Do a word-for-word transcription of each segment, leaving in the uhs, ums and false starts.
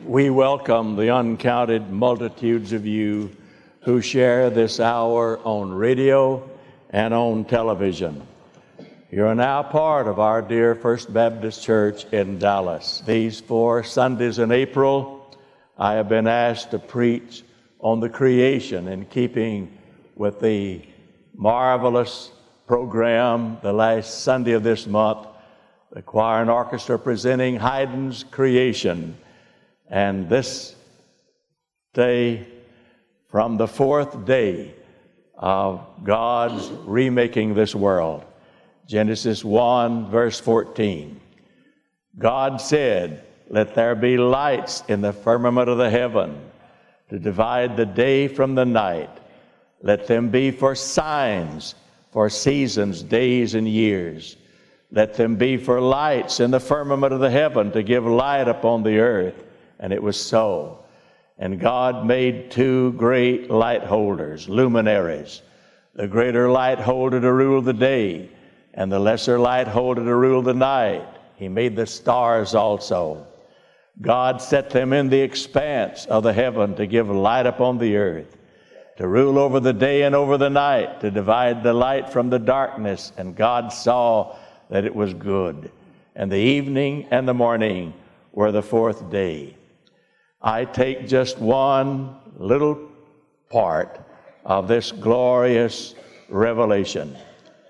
We welcome the uncounted multitudes of you who share this hour on radio and on television. You're now part of our dear First Baptist Church in Dallas. These four Sundays in April, I have been asked to preach on the creation in keeping with the marvelous program the last Sunday of this month, the choir and orchestra presenting Haydn's Creation. And this day, from the fourth day of God's remaking this world, Genesis one, verse fourteen, God said, "Let there be lights in the firmament of the heaven to divide the day from the night. Let them be for signs, for seasons, days, and years. Let them be for lights in the firmament of the heaven to give light upon the earth." And it was so. And God made two great light holders, luminaries, the greater light holder to rule the day, and the lesser light holder to rule the night. He made the stars also. God set them in the expanse of the heaven to give light upon the earth, to rule over the day and over the night, to divide the light from the darkness. And God saw that it was good. And the evening and the morning were the fourth day. I take just one little part of this glorious revelation.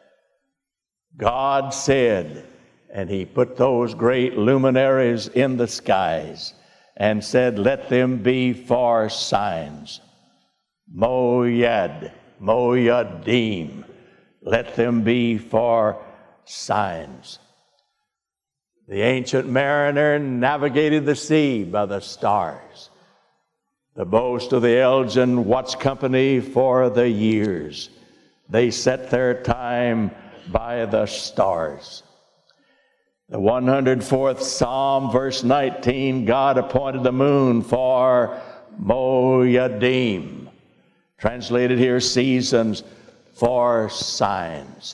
God said, and he put those great luminaries in the skies and said, "Let them be for signs." Moyad, moyadim, let them be for signs. The ancient mariner navigated the sea by the stars. The boast of the Elgin Watch Company for the years. They set their time by the stars. The one hundred fourth Psalm, verse nineteen, God appointed the moon for Moyadim. Translated here, seasons for signs.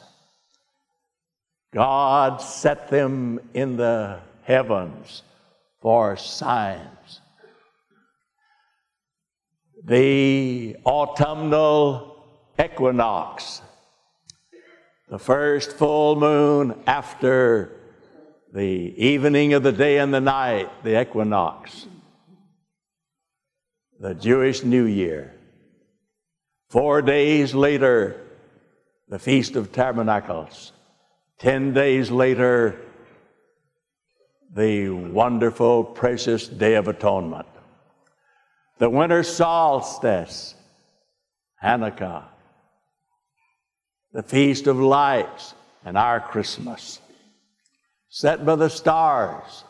God set them in the heavens for signs. The autumnal equinox, the first full moon after the evening of the day and the night, the equinox, the Jewish New Year. Four days later, the Feast of Tabernacles. Ten days later, the wonderful, precious Day of Atonement. The winter solstice, Hanukkah. The Feast of Lights, and our Christmas. Set by the stars.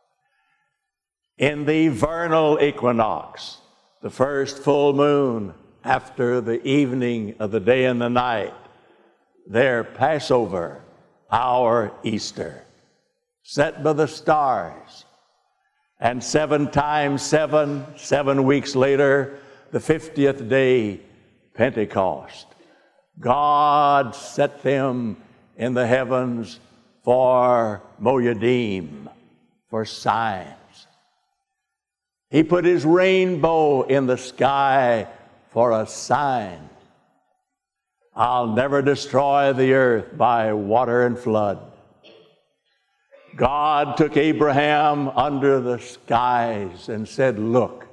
In the vernal equinox, the first full moon after the evening of the day and the night, their Passover, our Easter, set by the stars. And seven times seven, seven weeks later, the fiftieth day, Pentecost. God set them in the heavens for Moyadim, for signs. He put his rainbow in the sky for a sign. I'll never destroy the earth by water and flood. God took Abraham under the skies and said, "Look,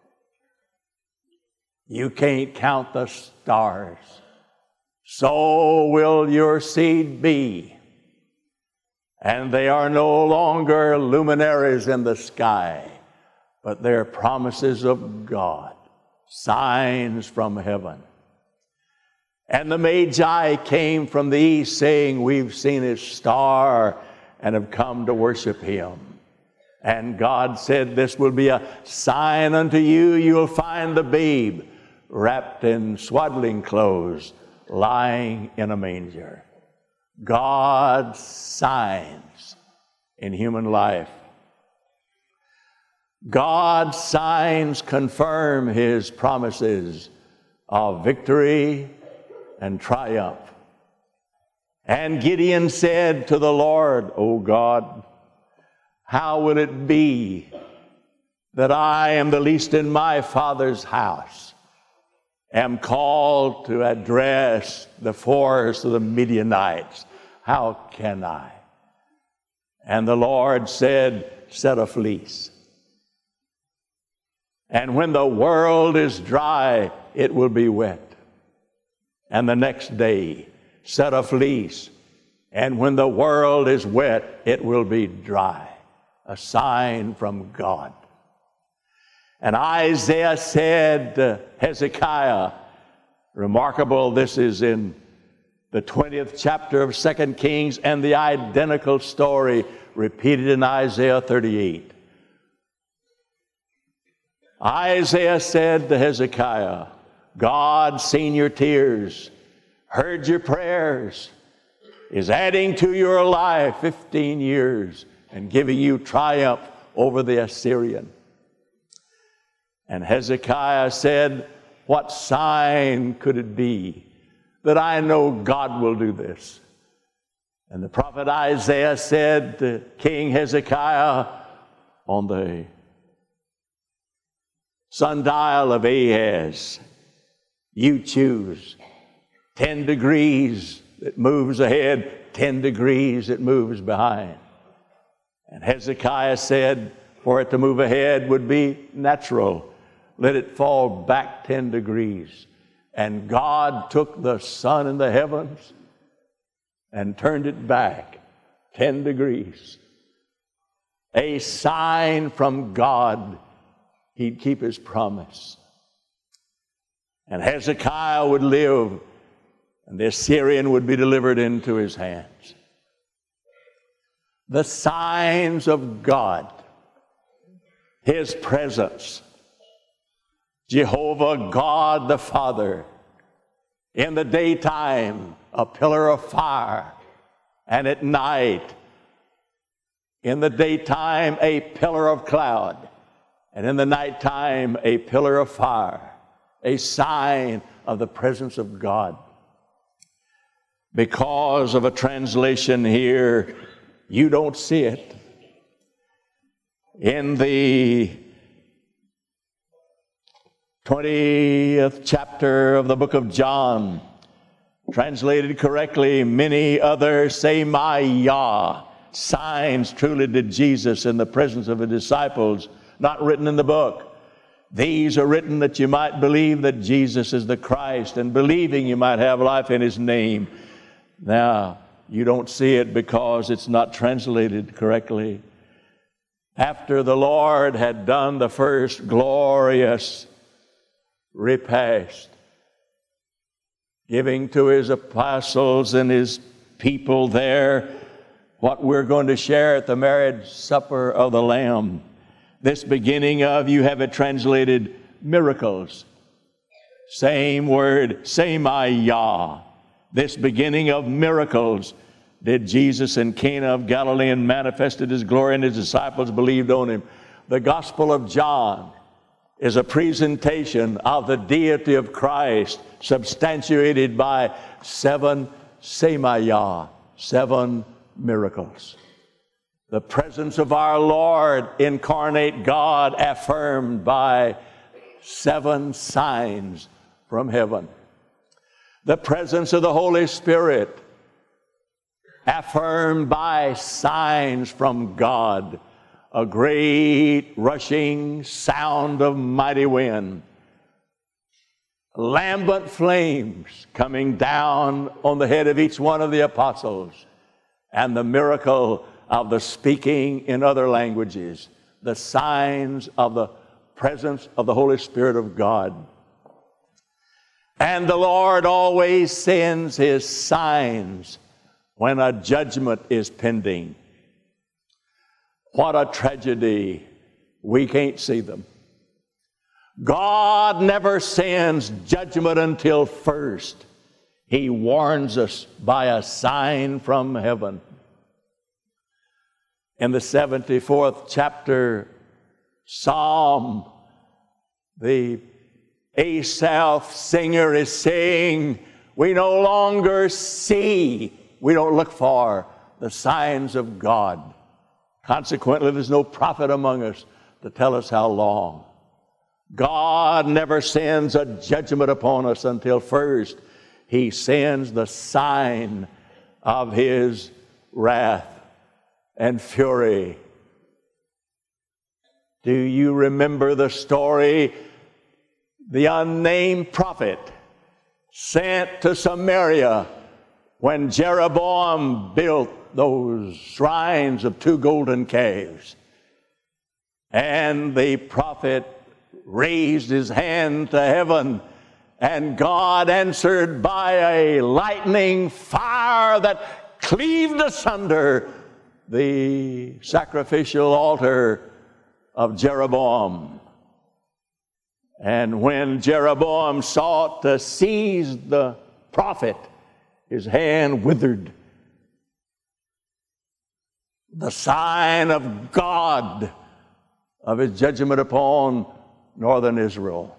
you can't count the stars. So will your seed be." And they are no longer luminaries in the sky, but they're promises of God, signs from heaven. And the Magi came from the east saying, "We've seen his star and have come to worship him." And God said, "This will be a sign unto you. You'll find the babe wrapped in swaddling clothes, lying in a manger." God's signs in human life. God's signs confirm his promises of victory and triumph. And Gideon said to the Lord, "O God, how will it be that I am the least in my Father's house, am called to address the force of the Midianites. How can I? And the Lord said, set a fleece. And when the world is dry, it will be wet. And the next day, set a fleece. And when the world is wet, it will be dry. A sign from God. And Isaiah said to Hezekiah, remarkable, this is in the twentieth chapter of Second Kings, and the identical story repeated in Isaiah thirty-eight. Isaiah said to Hezekiah, God seen your tears, heard your prayers, is adding to your life fifteen years and giving you triumph over the Assyrian. And Hezekiah said, what sign could it be that I know God will do this? And the prophet Isaiah said to King Hezekiah, on the sundial of Ahaz, you choose ten degrees that moves ahead, ten degrees that moves behind. And Hezekiah said, for it to move ahead would be natural. Let it fall back ten degrees. And God took the sun in the heavens and turned it back ten degrees. A sign from God, he'd keep his promise. And Hezekiah would live, and the Assyrian would be delivered into his hands. The signs of God, his presence, Jehovah God the Father, in the daytime a pillar of fire, and at night in the daytime a pillar of cloud, and in the nighttime a pillar of fire, a sign of the presence of God. Because of a translation here, you don't see it. In the twentieth chapter of the book of John, translated correctly, many other Semaiah, signs truly did Jesus in the presence of the disciples, not written in the book. These are written that you might believe that Jesus is the Christ, and believing you might have life in his name. Now, you don't see it because it's not translated correctly. After the Lord had done the first glorious repast, giving to his apostles and his people there what we're going to share at the marriage supper of the Lamb. This beginning of, you have it translated, miracles. Same word, Semaiah. This beginning of miracles did Jesus in Cana of Galilee, and manifested his glory, and his disciples believed on him. The Gospel of John is a presentation of the deity of Christ, substantiated by seven Semaiah, seven miracles. The presence of our Lord, incarnate God, affirmed by seven signs from heaven. The presence of the Holy Spirit, affirmed by signs from God. A great rushing sound of mighty wind. Lambent flames coming down on the head of each one of the apostles. And the miracle of the speaking in other languages. The signs of the presence of the Holy Spirit of God. And the Lord always sends his signs when a judgment is pending. What a tragedy. We can't see them. God never sends judgment until first he warns us by a sign from heaven. In the seventy-fourth chapter Psalm, the Asaph singer is saying, we no longer see, we don't look for the signs of God. Consequently, there's no prophet among us to tell us how long. God never sends a judgment upon us until first He sends the sign of His wrath and fury. Do you remember the story? The unnamed prophet sent to Samaria when Jeroboam built those shrines of two golden calves. And the prophet raised his hand to heaven, and God answered by a lightning fire that cleaved asunder the sacrificial altar of Jeroboam. And when Jeroboam sought to seize the prophet, his hand withered. The sign of God, of His judgment upon northern Israel.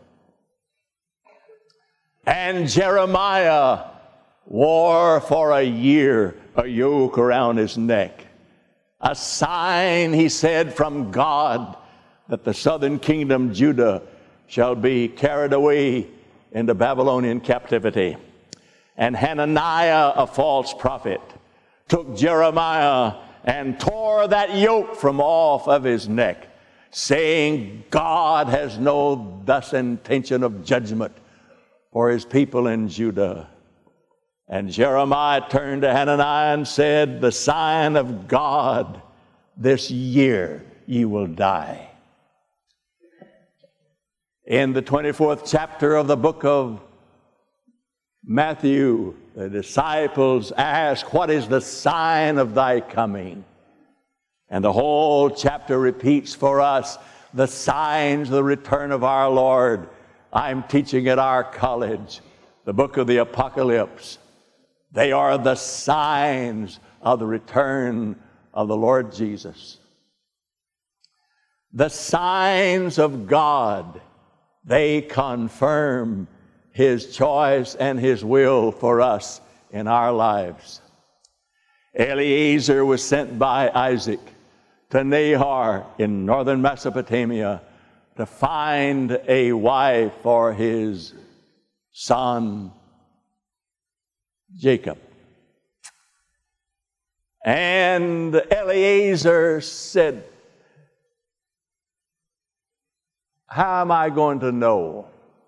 And Jeremiah wore for a year a yoke around his neck, a sign, he said, from God that the southern kingdom, Judah, shall be carried away into Babylonian captivity. And Hananiah, a false prophet, took Jeremiah and tore that yoke from off of his neck, saying, God has no thus intention of judgment for His people in Judah. And Jeremiah turned to Hananiah and said, the sign of God, this year ye will die. In the twenty-fourth chapter of the book of Matthew, the disciples ask, what is the sign of thy coming? And the whole chapter repeats for us the signs of the return of our Lord. I'm teaching at our college the book of the Apocalypse. They are the signs of the return of the Lord Jesus. The signs of God, they confirm His choice and His will for us in our lives. Eliezer was sent by Isaac to Nahor in northern Mesopotamia to find a wife for his son Jacob. And Eliezer said, how am I going to know?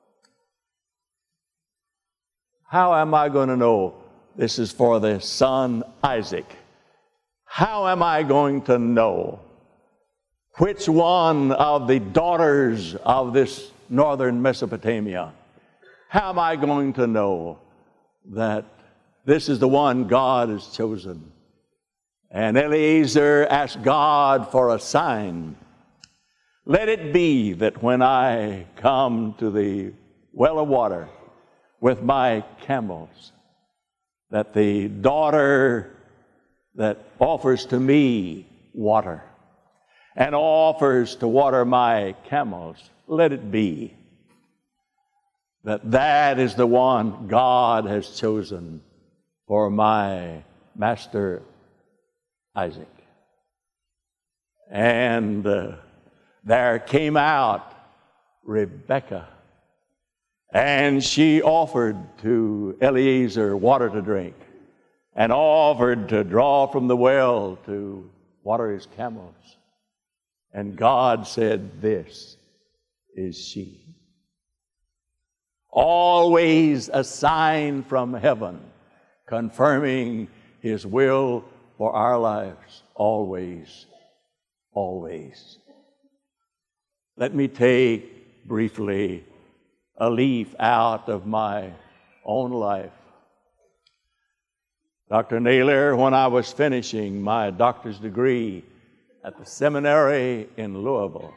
How am I going to know this is for the son Isaac? How am I going to know which one of the daughters of this northern Mesopotamia? How am I going to know that this is the one God has chosen? And Eliezer asked God for a sign. Let it be that when I come to the well of water with my camels, that the daughter that offers to me water and offers to water my camels, let it be that that is the one God has chosen for my master Isaac. And uh, there came out Rebekah, and she offered to Eliezer water to drink, and offered to draw from the well to water his camels. And God said, this is she. Always a sign from heaven confirming His will for our lives. Always, always. Let me take briefly a leaf out of my own life. Doctor Naylor, when I was finishing my doctor's degree at the seminary in Louisville,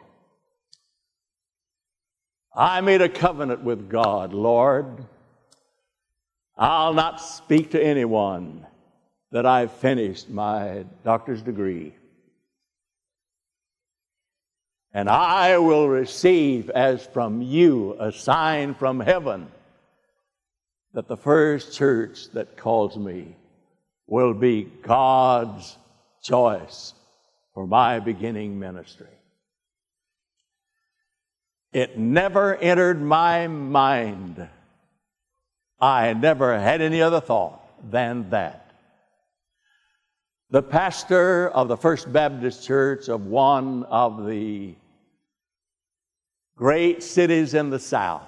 I made a covenant with God. Lord, I'll not speak to anyone that I've finished my doctor's degree. And I will receive as from you a sign from heaven that the first church that calls me will be God's choice for my beginning ministry. It never entered my mind. I never had any other thought than that. The pastor of the First Baptist Church of one of the great cities in the South,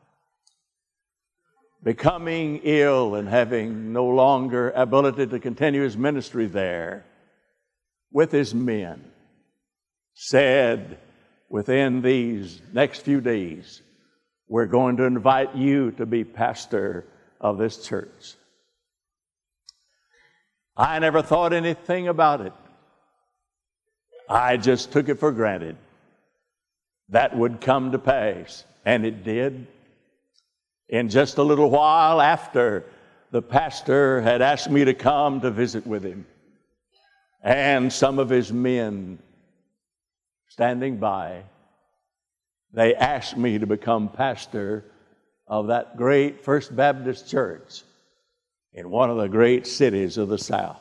becoming ill and having no longer ability to continue his ministry there with his men, said within these next few days, we're going to invite you to be pastor of this church. I never thought anything about it. I just took it for granted that would come to pass, and it did. In just a little while after, the pastor had asked me to come to visit with him, and some of his men standing by, they asked me to become pastor of that great First Baptist Church in one of the great cities of the South.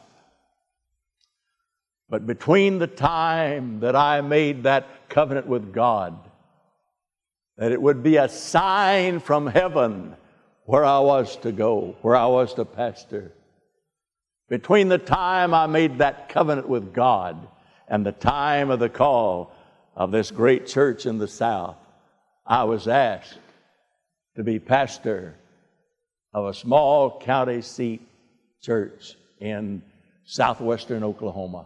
But between the time that I made that covenant with God, that it would be a sign from heaven where I was to go, where I was to pastor, between the time I made that covenant with God and the time of the call of this great church in the South, I was asked to be pastor of a small county seat church in southwestern Oklahoma.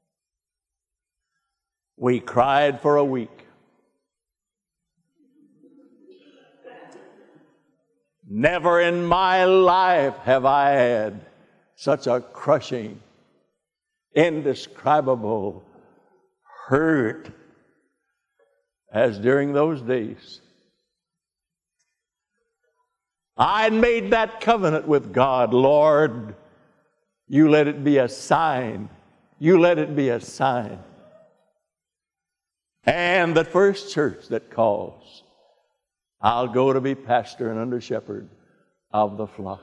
We cried for a week. Never in my life have I had such a crushing, indescribable hurt as during those days. I made that covenant with God. Lord, you let it be a sign. You let it be a sign. And the first church that calls, I'll go to be pastor and under shepherd of the flock.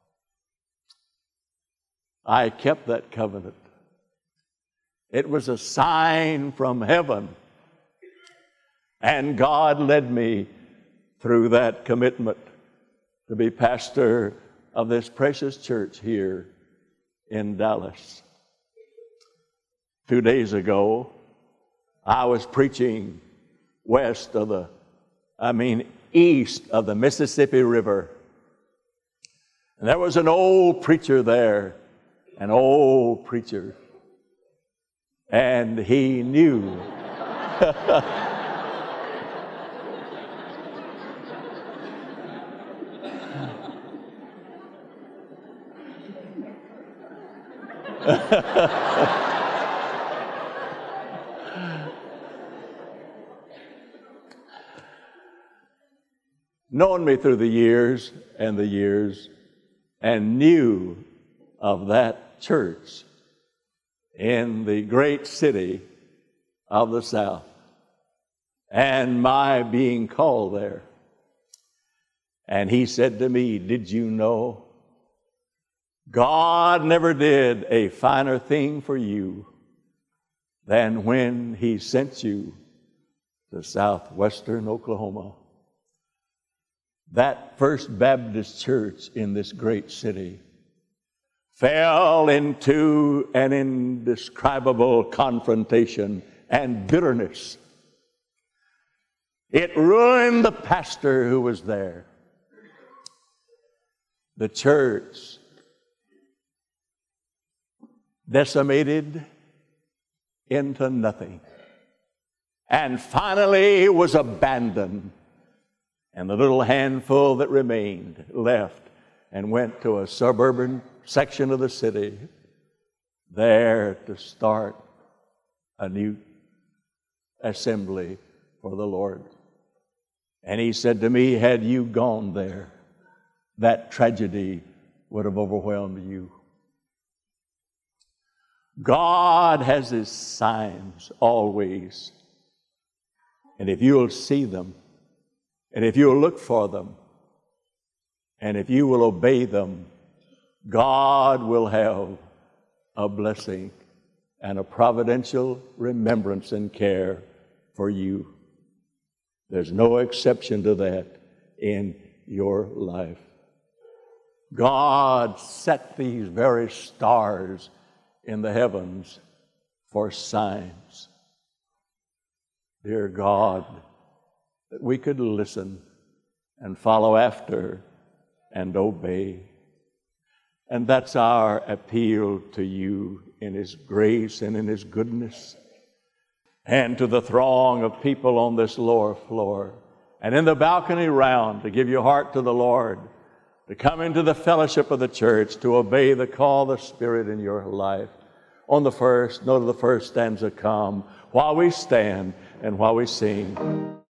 I kept that covenant. It was a sign from heaven. And God led me through that commitment to be pastor of this precious church here in Dallas. Two days ago, I was preaching west of the, I mean, east of the Mississippi River. And there was an old preacher there, an old preacher. And he knew. Known me through the years and the years, and knew of that church in the great city of the South, and my being called there. And he said to me, did you know God never did a finer thing for you than when he sent you to southwestern Oklahoma? That First Baptist Church in this great city fell into an indescribable confrontation and bitterness. It ruined the pastor who was there. The church decimated into nothing, and finally was abandoned. And the little handful that remained left and went to a suburban section of the city there to start a new assembly for the Lord. And he said to me, had you gone there, that tragedy would have overwhelmed you. God has his signs always. And if you'll see them, and if you'll look for them, and if you will obey them, God will have a blessing and a providential remembrance and care for you. There's no exception to that in your life. God set these very stars in the heavens for signs. Dear God, that we could listen and follow after and obey. And that's our appeal to you in His grace and in His goodness, and to the throng of people on this lower floor and in the balcony round, to give your heart to the Lord, to come into the fellowship of the church, to obey the call of the Spirit in your life. On the first note of the first stanza, come while we stand and while we sing.